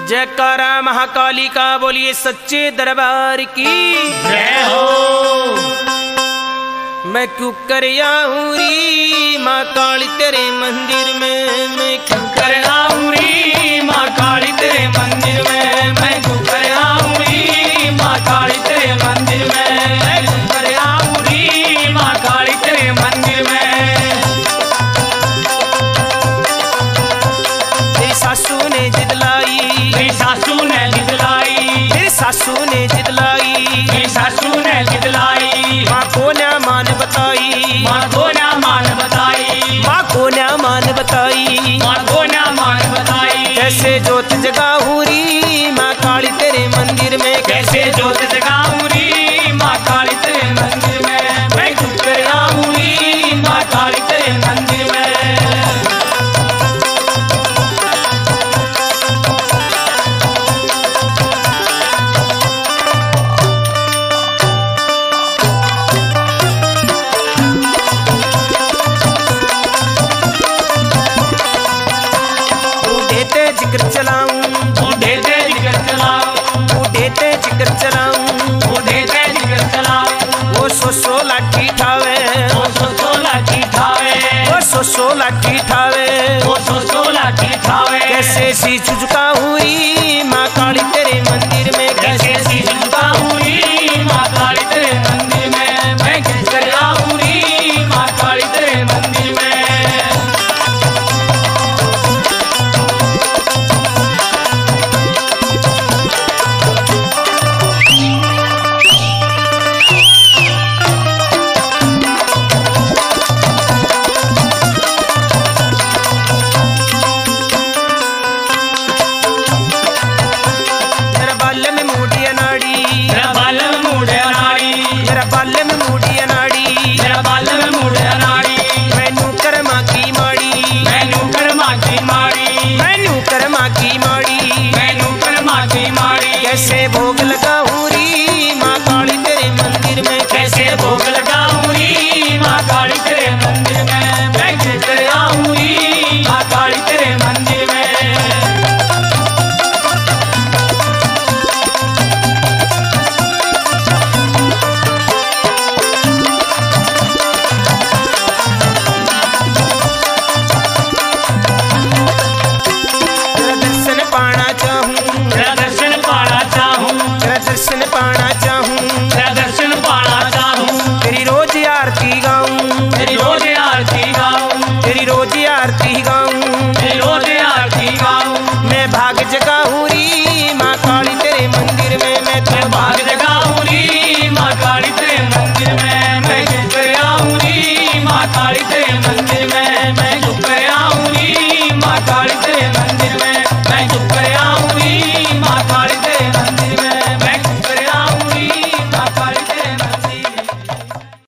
जयकारा महाकाली का बोलिए सच्चे दरबार की जय हो। मैं क्यों कर आऊं री माँ काली तेरे मंदिर में, मैं क्यों कर आऊं री माँ काली तेरे मंदिर में, मैं क्यों कर आऊं री माँ काली तेरे मंदिर में, मैं क्यों कर आऊं री माँ काली तेरे मंदिर में। तेरी सासू ने जिद लाई, मेरी सासू ने जिद लाई, तेरी सासू ने जिद लाई, मेरी सासू ने जिद लाई, माँ को ना मान बताई, माँ को ना मान बताई, माँ को ना मान बताई, माँ को ना मान बताई। कैसे जोत जगाऊं री माँ काली तेरे मंदिर में, कैसे जोत जगाऊं री माँ काली तेरे मंदिर में, मैं क्यों कर आऊं री माँ काली तेरे मंदिर में। जिक्र चलाऊं बूढ़े ते जिक्र चलाऊं, बूढ़े ते जिक्र चलाऊं, बूढ़े ते जिक्र चलाऊं। वो सो लाठी ठावे, वो सो लाठी ठावे, वो सो लाठी ठावे, वो सो लाठी ठावे। कैसे शीश झुकाऊं री माँ काली तेरे मंदिर में, कैसे शीश झुकाऊं री माँ काली तेरे मंदिर में, मैं क्यों कर आऊं री माँ काली तेरे मंदिर में। कैसे भोग लगाऊं री माँ काली तेरे मंदिर में, कैसे भोग लगाऊं री माँ काली तेरे मंदिर में, मैं क्यों कर आऊं री माँ काली तेरे मंदिर में। दर्शन पाना चाहूं, दर्शन पाना चाहूं, दर्शन पाना चाहूं, दर्शन पाना चाहूं। तेरी रोज आरती गाऊं, तेरी रोज आरती गाऊं, तेरी रोज आरती गाऊं, तेरी रोज आरती गाऊं। मैं भाग जगाऊं री माँ काली तेरे मंदिर में, मैं तो भाग जगाऊं री माँ काली तेरे मंदिर में, मैं क्यों कर आऊं री माँ काली तेरे मंदिर में, मैं क्यों कर